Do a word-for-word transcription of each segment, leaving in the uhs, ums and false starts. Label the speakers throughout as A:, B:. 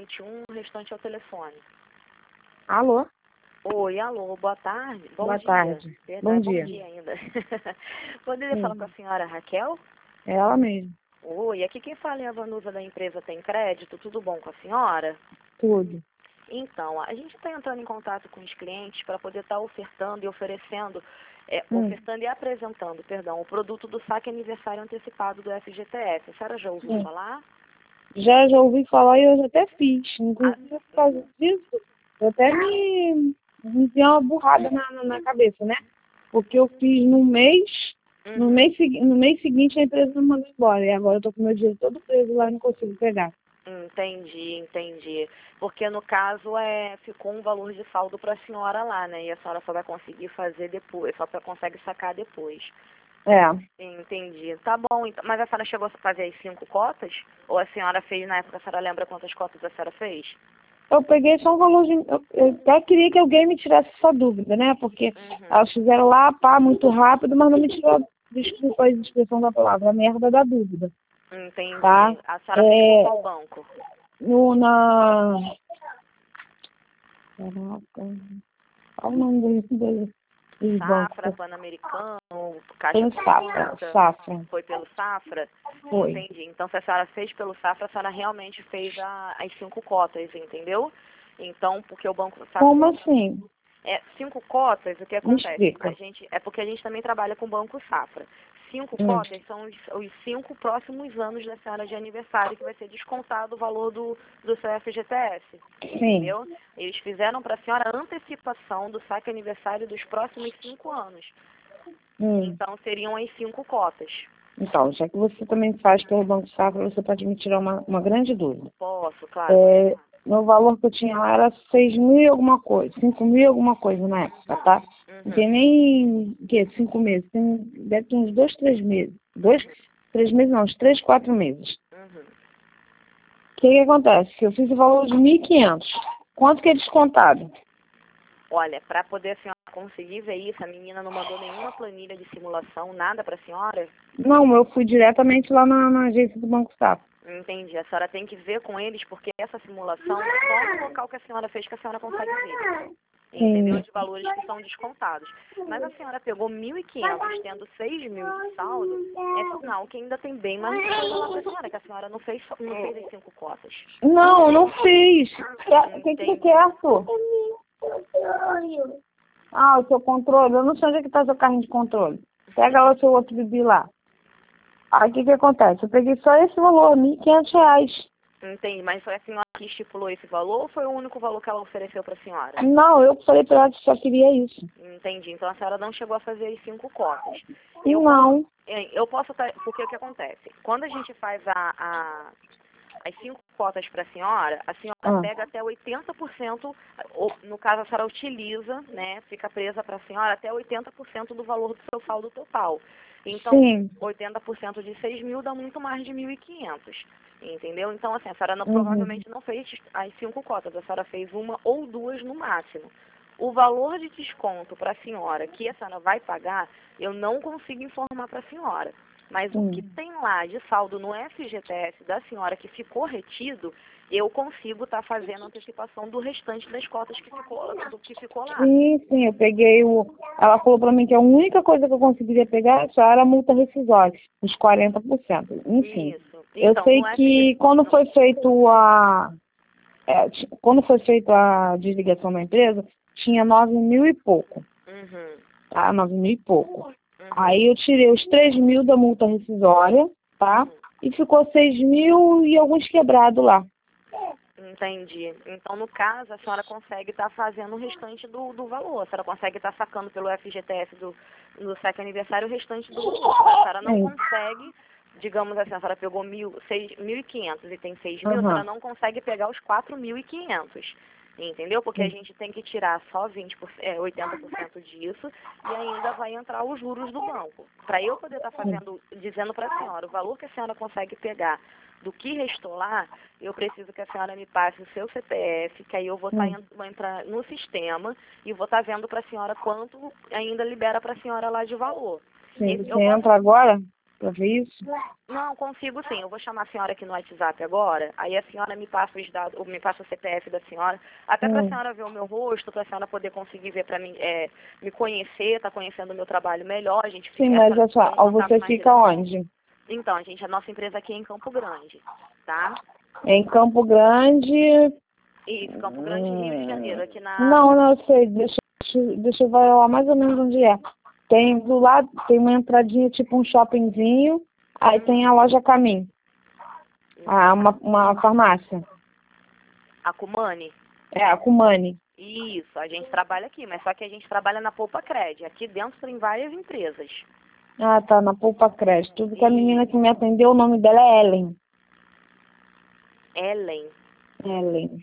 A: vinte e um, o restante é o telefone.
B: Alô?
A: Oi, alô, boa tarde. Bom
B: Boa
A: dia.
B: tarde.
A: Verdade,
B: Bom
A: bom
B: dia.
A: dia ainda. Poderia
B: Sim.
A: falar com a senhora Raquel?
B: É ela mesmo.
A: Oi, aqui quem fala é a Vanusa da empresa Tem Crédito. Tudo bom com a senhora?
B: Tudo.
A: Então, a gente está entrando em contato com os clientes para poder estar ofertando e oferecendo, é,
B: Hum.
A: ofertando e apresentando, perdão, o produto do saque aniversário antecipado do F G T S. A senhora já ouviu
B: Sim.
A: falar?
B: Já, já ouvi falar e eu já até fiz. Inclusive,
A: Ah,
B: por causa disso, eu até me, me dei uma burrada na, na, na cabeça, né? Porque eu fiz no mês, no
A: uhum.
B: mês, segui- no mês seguinte a empresa me mandou embora. E agora eu tô com meu dinheiro todo preso lá e não consigo pegar.
A: Entendi, entendi. Porque no caso é, ficou um valor de saldo para a senhora lá, né? E a senhora só vai conseguir fazer depois, só pra, consegue sacar depois.
B: É.
A: Entendi. Tá bom, então. Mas a senhora chegou a fazer as cinco cotas? Ou a senhora fez na época, a senhora lembra quantas cotas a senhora fez?
B: Eu peguei só um valor de... Eu, eu até queria que alguém me tirasse essa dúvida, né? Porque
A: Uhum.
B: elas fizeram lá, pá, muito rápido, mas não me tirou, desculpa a expressão da palavra, a merda da dúvida.
A: Entendi.
B: Tá?
A: A senhora
B: É,
A: fez com qual banco?
B: no, na... Caraca, qual o nome desse, desse, desse banco?
A: Safra, Pan-Americano,
B: Foi
A: Caixa
B: no Safra,
A: Econômica?
B: Safra,
A: Foi pelo Safra?
B: foi.
A: Entendi. Então, se a senhora fez pelo Safra, a senhora realmente fez a, as cinco cotas, entendeu? Então, porque o banco Safra...
B: Como assim?
A: É, cinco cotas, o que
B: Me
A: acontece?
B: explica.
A: A gente, é porque a gente também trabalha com o Banco Safra. Cinco
B: Hum.
A: cotas são os, os cinco próximos anos da senhora de aniversário que vai ser descontado o valor do, do seu F G T S.
B: Sim.
A: Entendeu? Eles fizeram para a senhora a antecipação do saque aniversário dos próximos cinco anos.
B: Hum.
A: Então seriam as cinco cotas.
B: Então, já que você também faz pelo Banco Safra, você pode me tirar uma, uma grande dúvida.
A: Posso, claro.
B: É, meu valor que eu tinha lá era seis mil e alguma coisa, cinco mil e alguma coisa na época, tá?
A: Uhum.
B: Não tem nem, o quê, cinco meses, tem, deve ter uns dois, três meses. Dois, três meses não, uns três, quatro meses.
A: Uhum.
B: O que que acontece? Que eu fiz o valor de mil e quinhentos. Quanto que é descontado?
A: Olha, para poder a senhora conseguir ver isso, a menina não mandou nenhuma planilha de simulação, nada para a senhora?
B: Não, eu fui diretamente lá na, na agência do Banco Safra.
A: Entendi. A senhora tem que ver com eles, porque essa simulação é só no local que a senhora fez que a senhora consegue ver. Entendeu?
B: Sim.
A: De valores que são descontados. Mas a senhora pegou mil e quinhentos, tendo seis mil de saldo, é sinal que ainda tem bem mais coisa lá para a senhora, que a senhora não fez, não fez as cinco cotas.
B: Não, eu não fiz. O que que você
A: Entendi.
B: quer, Arthur? Ah, o seu controle. Eu não sei onde é que tá seu carrinho de controle. Pega lá o seu outro bebê lá. Aí o que que acontece? Eu peguei só esse valor, mil e quinhentos reais.
A: Entendi. Mas foi a senhora que estipulou esse valor ou foi o único valor que ela ofereceu para a senhora?
B: Não, eu falei pra ela que só queria isso.
A: Entendi. Então a senhora não chegou a fazer as cinco cotas. Eu
B: Não.
A: posso, eu posso, tá- porque o que acontece? Quando a gente faz a, a as cinco cotas para a senhora, a senhora
B: Ah.
A: pega até oitenta por cento, ou, no caso a senhora utiliza, né, fica presa para a senhora até oitenta por cento do valor do seu saldo total. Então,
B: Sim.
A: oitenta por cento de seis mil dá muito mais de mil e quinhentos, entendeu? Então, assim, a senhora não,
B: Uhum.
A: provavelmente não fez as cinco cotas, a senhora fez uma ou duas no máximo. O valor de desconto para a senhora que a senhora vai pagar, eu não consigo informar para a senhora. Mas
B: Hum.
A: o que tem lá de saldo no F G T S da senhora que ficou retido, eu consigo estar tá fazendo antecipação do restante das cotas que ficou, do que ficou lá.
B: Sim, sim, eu peguei o... Ela falou pra mim que a única coisa que eu conseguiria pegar só era a multa rescisória, uns quarenta por cento. Enfim,
A: Isso.
B: eu
A: Então,
B: sei
A: no F G T S,
B: que quando foi feito a... é, ti- quando foi feita a desligação da empresa, tinha nove mil e pouco,
A: Uhum,
B: tá? Nove mil e pouco.
A: uhum,
B: Aí eu tirei os três mil da multa rescisória, tá?
A: uhum.
B: E ficou seis mil e alguns quebrados lá.
A: Entendi. Então, no caso, a senhora consegue estar fazendo o restante do, do valor. A senhora consegue estar sacando pelo F G T S do, do saque aniversário o restante do valor. A senhora não
B: Sim.
A: consegue, digamos assim, a senhora pegou mil, seis, mil e quinhentos e tem seis mil, a
B: Uhum.
A: senhora não consegue pegar os quatro mil e quinhentos. Entendeu? Porque a
B: Sim.
A: gente tem que tirar só vinte por cento, é, oitenta por cento disso e ainda vai entrar os juros do banco. Para eu poder estar fazendo, dizendo para a senhora o valor que a senhora consegue pegar do que restou lá, eu preciso que a senhora me passe o seu C P F, que aí eu vou, tá,
B: Hum.
A: vou entrar no sistema e vou estar vendo para a senhora quanto ainda libera para a senhora lá de valor.
B: Sim,
A: Esse-
B: você
A: eu posso,
B: entra agora? para ver isso?
A: Não, consigo sim. Eu vou chamar a senhora aqui no WhatsApp agora. Aí a senhora me passa os dados, me passa o C P F da senhora, até para a
B: Hum.
A: senhora ver o meu rosto, para a senhora poder conseguir ver para mim, é, me conhecer, tá conhecendo o meu trabalho melhor. A gente
B: Sim,
A: fica,
B: mas
A: essa-
B: é só,
A: tem um
B: você
A: contato mais
B: fica
A: direto.
B: onde?
A: Então, gente, a nossa empresa aqui é em Campo Grande, tá?
B: Em Campo Grande.
A: Isso, Campo Grande, Rio de Janeiro, aqui na...
B: Não, não, eu sei. Deixa, deixa eu ver lá mais ou menos onde é. Tem do lado, tem uma entradinha, tipo um shoppingzinho. Aí tem a loja Caminho. Ah, uma, uma farmácia.
A: A Cumani?
B: É, a Cumani.
A: Isso, a gente trabalha aqui, mas só que a gente trabalha na Poupa Cred. Aqui dentro tem várias empresas.
B: Ah, tá, na Poupa Crédito. Tudo que a menina que me atendeu, o nome dela é Ellen.
A: Ellen.
B: Ellen.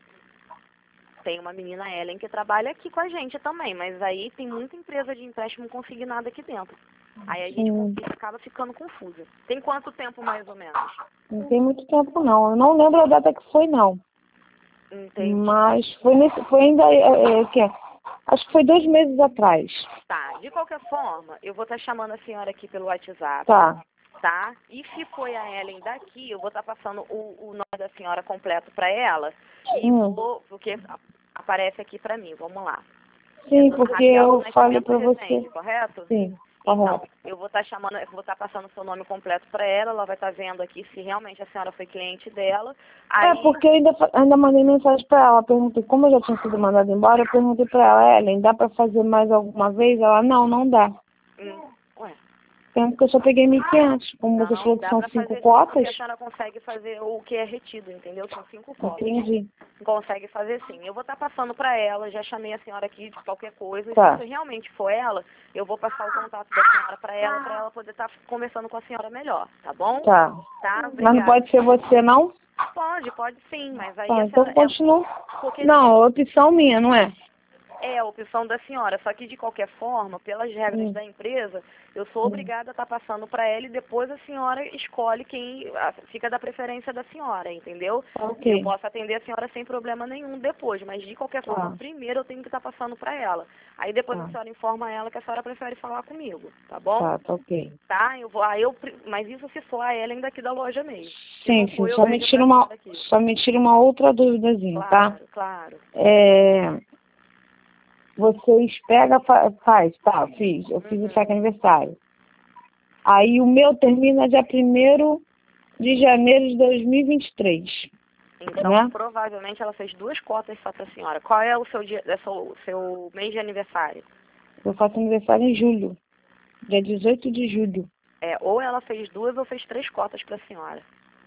A: Tem uma menina Ellen que trabalha aqui com a gente também, mas aí tem muita empresa de empréstimo consignado aqui dentro. Aí a gente
B: Sim.
A: acaba ficando confusa. Tem quanto tempo mais ou menos?
B: Não tem muito tempo, não. Eu não lembro a data que foi, não.
A: Entendi.
B: Mas foi, nesse, foi ainda, é, é, que é, acho que foi dois meses atrás.
A: Tá, de qualquer forma, eu vou estar chamando a senhora aqui pelo WhatsApp.
B: Tá.
A: Tá? E se foi a Ellen daqui, eu vou estar passando o, o nome da senhora completo para ela. E
B: Hum.
A: vou, porque aparece aqui para mim, vamos lá.
B: Sim,
A: É dona
B: porque
A: Raquel
B: eu
A: do
B: falei
A: Nascimento
B: pra
A: Rezende,
B: você.
A: correto?
B: Sim,
A: Então,
B: correto.
A: eu vou estar chamando, eu vou estar passando o seu nome completo para ela, ela vai estar vendo aqui se realmente a senhora foi cliente dela. Aí,
B: É, porque eu ainda, fa- ainda mandei mensagem pra ela, perguntei, como eu já tinha sido mandada embora, eu perguntei pra ela, Ellen, dá pra fazer mais alguma vez? Ela, não, não dá.
A: hum, ué,
B: Sendo que eu só peguei mil e quinhentos, como você
A: não,
B: falou que
A: dá
B: são
A: para
B: cinco
A: fazer sim,
B: cotas.
A: porque a senhora consegue fazer o que é retido, entendeu? São cinco cotas.
B: Entendi.
A: Consegue fazer sim. Eu vou estar passando para ela, já chamei a senhora aqui de qualquer coisa.
B: Tá.
A: E se realmente for ela, eu vou passar o contato da senhora para ela, para ela poder estar conversando com a senhora melhor, tá bom?
B: Tá.
A: Tá,
B: Mas não
A: obrigada.
B: pode ser você, não?
A: Pode, pode sim, mas aí
B: Tá,
A: a
B: então
A: senhora...
B: continua.
A: É, porque
B: Não, é opção minha, não é?
A: é a opção da senhora, só que de qualquer forma, pelas regras
B: Hum.
A: da empresa, eu sou
B: Hum.
A: obrigada a estar passando para ela e depois a senhora escolhe quem a- fica da preferência da senhora, entendeu?
B: Ok.
A: Eu posso atender a senhora sem problema nenhum depois, mas de qualquer
B: Tá.
A: forma, primeiro eu tenho que estar passando para ela. Aí depois
B: Tá.
A: a senhora informa ela que a senhora prefere falar comigo, tá bom?
B: Tá, tá ok.
A: Tá? Eu vou, aí eu, pri- mas isso se for a Ellen daqui da loja mesmo. Se
B: Sim,
A: não
B: sim,
A: for, eu
B: só me
A: vejo
B: tira
A: pra
B: uma,
A: senhora aqui.
B: só me tira uma outra duvidazinha, tá?
A: Claro, claro.
B: É, vocês pegam, fa- faz, tá, fiz, eu fiz o saque aniversário. Aí o meu termina dia primeiro de janeiro de dois mil e vinte e três,
A: Então,
B: né?
A: provavelmente ela fez duas cotas só para a senhora. Qual é o seu dia, é só o seu mês de aniversário?
B: Eu faço aniversário em julho, dia dezoito de julho.
A: É, ou ela fez duas ou fez três cotas para a senhora.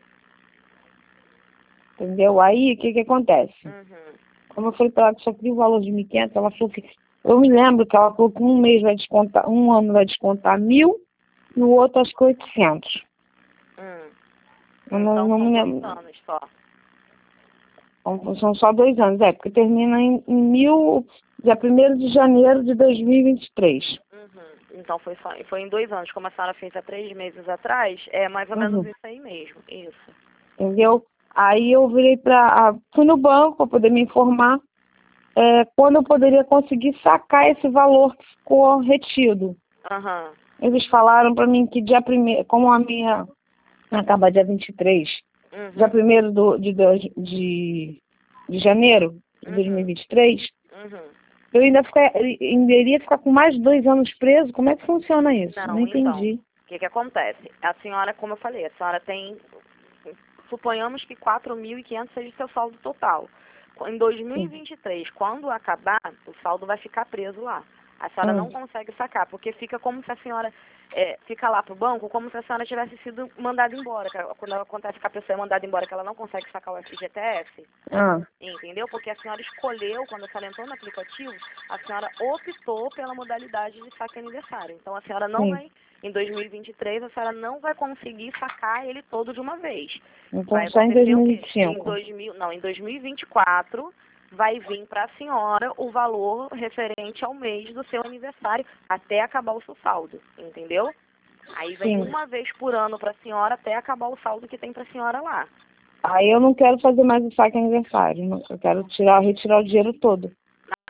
B: Entendeu? Aí, o que que acontece?
A: Uhum.
B: Como eu falei pra ela que só queria o valor de mil e quinhentos, ela falou que... Eu me lembro que ela falou que um mês vai descontar, um ano vai descontar mil, e o outro acho que oitocentos.
A: Hum.
B: Eu
A: Então,
B: não, não
A: são
B: me
A: dois
B: lembro.
A: anos só.
B: Então, são só dois anos, é, porque termina em, em mil, dia primeiro de janeiro de dois mil e vinte e três.
A: Uhum. Então, foi, só, foi em dois anos. Como a senhora fez há três meses atrás, é mais ou menos
B: Uhum.
A: isso aí mesmo. Isso.
B: Entendeu? Aí eu virei pra... Fui no banco para poder me informar é, quando eu poderia conseguir sacar esse valor que ficou retido.
A: Aham.
B: Eles falaram para mim que dia primeiro, como a minha acaba dia vinte e três,
A: Uhum.
B: dia primeiro do, de, dois- de, de janeiro de
A: Uhum.
B: dois mil e vinte e três,
A: Uhum.
B: eu ainda, ficar, ainda iria ficar com mais de dois anos preso. Como é que funciona isso?
A: Não,
B: Não
A: então,
B: entendi.
A: o que que acontece? A senhora, como eu falei, a senhora tem, suponhamos que quatro mil e quinhentos seja o seu saldo total. Em dois mil e vinte e três, quando acabar, o saldo vai ficar preso lá. A senhora
B: Hum.
A: não consegue sacar, porque fica como se a senhora é, fica lá pro banco, como se a senhora tivesse sido mandada embora. Que Quando acontece que a pessoa é mandada embora, que ela não consegue sacar o F G T S,
B: Ah,
A: entendeu? Porque a senhora escolheu, quando a senhora entrou no aplicativo, a senhora optou pela modalidade de saque aniversário. Então, a senhora não
B: sim.
A: vai, em dois mil e vinte e três, a senhora não vai conseguir sacar ele todo de uma vez.
B: Então
A: Vai
B: só em
A: acontecer o
B: dois mil e
A: quê?
B: vinte e cinco.
A: Em dois mil, não, em dois mil e vinte e quatro vai vir para a senhora o valor referente ao mês do seu aniversário até acabar o seu saldo, entendeu? Aí vem
B: Sim.
A: uma vez por ano para a senhora até acabar o saldo que tem para a senhora lá.
B: Aí eu não quero fazer mais o saque aniversário. não- Eu quero tirar, retirar o dinheiro todo.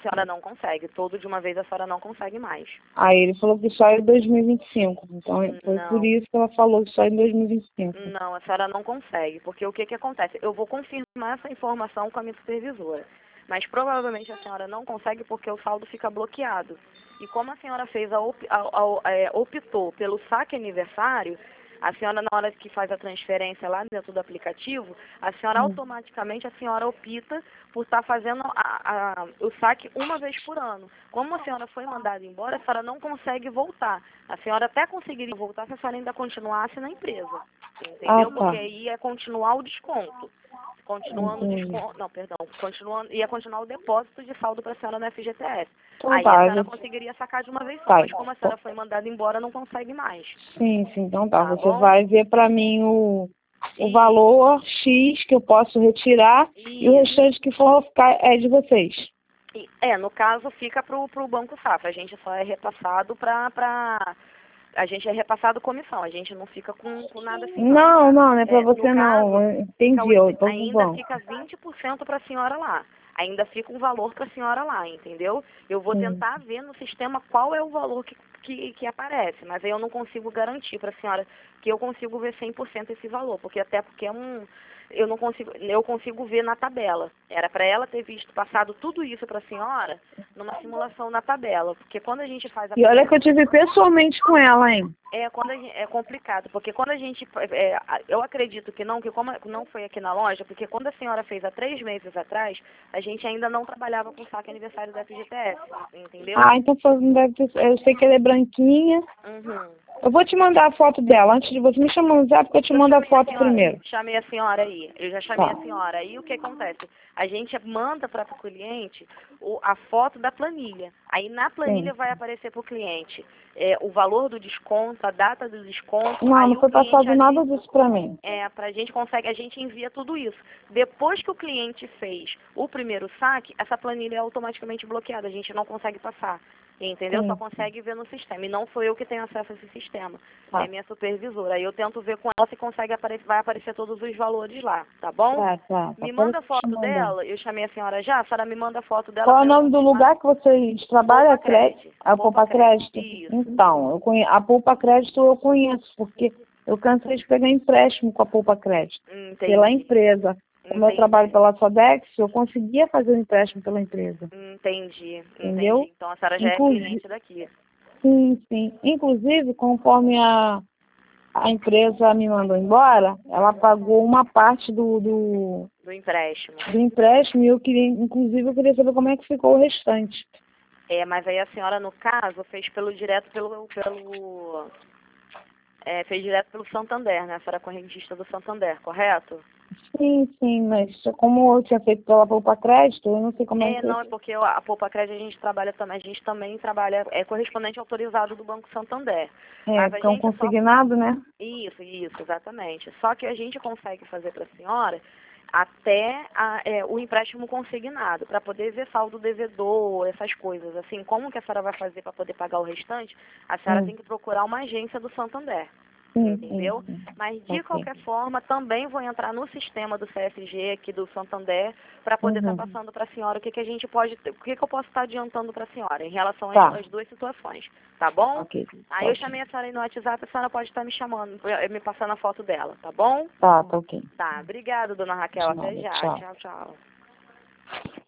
A: senhora não consegue. Todo de uma vez a senhora não consegue mais.
B: Aí ele falou que só em dois mil e vinte e cinco. Então foi
A: Não.
B: por isso que ela falou que só em dois mil e vinte e cinco.
A: Não, a senhora não consegue. Porque o que que acontece? Eu vou confirmar essa informação com a minha supervisora. Mas provavelmente a senhora não consegue porque o saldo fica bloqueado. E como a senhora fez a, op, a, a, é, optou pelo saque aniversário, a senhora, na hora que faz a transferência lá dentro do aplicativo, a senhora
B: Hum.
A: automaticamente, a senhora opta por estar fazendo a, a, o saque uma vez por ano. Como a senhora foi mandada embora, a senhora não consegue voltar. A senhora até conseguiria voltar se a senhora ainda continuasse na empresa. Entendeu?
B: Ah, tá.
A: Porque aí ia continuar o desconto. Continuando o
B: Entendi.
A: desconto, não, perdão, continuando, ia continuar o depósito de saldo para a senhora no F G T S.
B: Então
A: Aí
B: tá,
A: a
B: a
A: senhora
B: gente-
A: conseguiria sacar de uma vez só,
B: Tá.
A: mas como a senhora foi mandada embora, não consegue mais.
B: Sim, sim, então tá.
A: Tá
B: Você
A: bom?
B: vai ver pra mim o, o
A: E-
B: valor X que eu posso retirar e o
A: e-
B: restante que for ficar é de vocês.
A: e- é, no caso fica pro, pro Banco Safra, a gente só é repassado pra, pra... A gente é repassado comissão, a gente não fica com, com nada assim não.
B: Não, não, não é pra
A: É,
B: você
A: no
B: não.
A: caso,
B: Eu
A: fica
B: entendi, eu
A: oit-
B: tô
A: ainda
B: bom.
A: fica vinte por cento para a senhora lá. Ainda fica um valor para a senhora lá, entendeu? Eu vou
B: Sim.
A: tentar ver no sistema qual é o valor que, que, que aparece, mas aí eu não consigo garantir para a senhora que eu consigo ver cem por cento esse valor, porque até porque é um... Eu não consigo, eu consigo ver na tabela. Era para ela ter visto, passado tudo isso para a senhora numa simulação na tabela, porque quando a gente faz a
B: E olha que eu tive pessoalmente com ela, hein?
A: é, quando a gente, é complicado, porque quando a gente, é, eu acredito que não, que como não foi aqui na loja, porque quando a senhora fez há três meses atrás, a gente ainda não trabalhava com saque aniversário da F G T S, entendeu?
B: Ah, então foi, não deve ter, eu sei que ela é branquinha.
A: Uhum.
B: Eu vou te mandar a foto dela. Antes de você me chamar no zap, eu te
A: Eu
B: mando a
A: chamei
B: foto
A: senhora,
B: primeiro.
A: chamei a senhora aí, eu já chamei
B: Tá.
A: a senhora. Aí o que acontece? A gente manda para o cliente o, a foto da planilha. Aí na planilha
B: Sim.
A: vai aparecer para o cliente é, o valor do desconto, a data do desconto.
B: Não,
A: Aí
B: não
A: o
B: foi
A: cliente
B: passado
A: ali,
B: nada disso pra mim.
A: É, pra gente consegue, a gente envia tudo isso. Depois que o cliente fez o primeiro saque, essa planilha é automaticamente bloqueada, a gente não consegue passar. Entendeu?
B: Sim.
A: Só consegue ver no sistema. E não sou eu que tenho acesso a esse sistema.
B: Tá.
A: É minha supervisora. Aí eu tento ver com ela se consegue aparecer, vai aparecer todos os valores lá, tá bom?
B: Tá, tá.
A: Me
B: tá.
A: manda a
B: Pode te
A: foto
B: mandar.
A: dela, eu chamei a senhora já, a senhora me manda a foto dela.
B: Qual é o
A: pra eu
B: nome do
A: confirmar.
B: lugar que vocês trabalham?
A: Poupa
B: É crédito?
A: Crédito.
B: A
A: Poupa
B: Poupa Crédito?
A: Crédito. Isso.
B: Então, eu conhe... a Poupa Crédito eu conheço, porque eu cansei de pegar empréstimo com a Poupa Crédito.
A: Entendi.
B: Pela empresa. Como eu
A: Entendi.
B: trabalho pela Sodex, eu conseguia fazer o empréstimo pela empresa.
A: Entendi,
B: Entendeu?
A: entendi. Então a senhora já
B: Inclusive-
A: é cliente daqui.
B: Sim, sim. Inclusive, conforme a, a empresa me mandou embora, ela pagou uma parte do, do,
A: Do empréstimo.
B: do empréstimo e eu queria, inclusive, eu queria saber como é que ficou o restante.
A: É, mas aí a senhora, no caso, fez pelo direto pelo. pelo é, fez direto pelo Santander, né? A senhora é correntista do Santander, correto?
B: Sim, sim, mas como eu tinha feito pela Poupa Crédito, eu não sei como é
A: É,
B: que...
A: não, é porque a Poupa Crédito a gente trabalha também, a gente também trabalha, é correspondente autorizado do Banco Santander.
B: É,
A: Mas a
B: porque é um
A: gente só...
B: consignado, né?
A: Isso, isso, exatamente. Só que a gente consegue fazer para a senhora até a, é, o empréstimo consignado, para poder ver saldo devedor, essas coisas. Assim, como que a senhora vai fazer para poder pagar o restante, a senhora
B: Hum.
A: tem que procurar uma agência do Santander.
B: Sim,
A: Entendeu?
B: sim, sim.
A: Mas de
B: Ok.
A: qualquer forma, também vou entrar no sistema do C S G aqui do Santander para poder estar
B: Uhum.
A: passando para a senhora o que, que a gente pode, o que, que eu posso estar adiantando para a senhora em relação às,
B: Tá.
A: às duas situações, tá bom?
B: Ok.
A: Aí eu
B: Ok.
A: chamei a senhora aí no WhatsApp, a senhora pode estar me chamando, eh, me passando a foto dela, tá bom?
B: Tá, tá ok.
A: Tá, obrigada, dona Raquel,
B: De
A: até
B: nada,
A: já,
B: tchau.
A: tchau, tchau.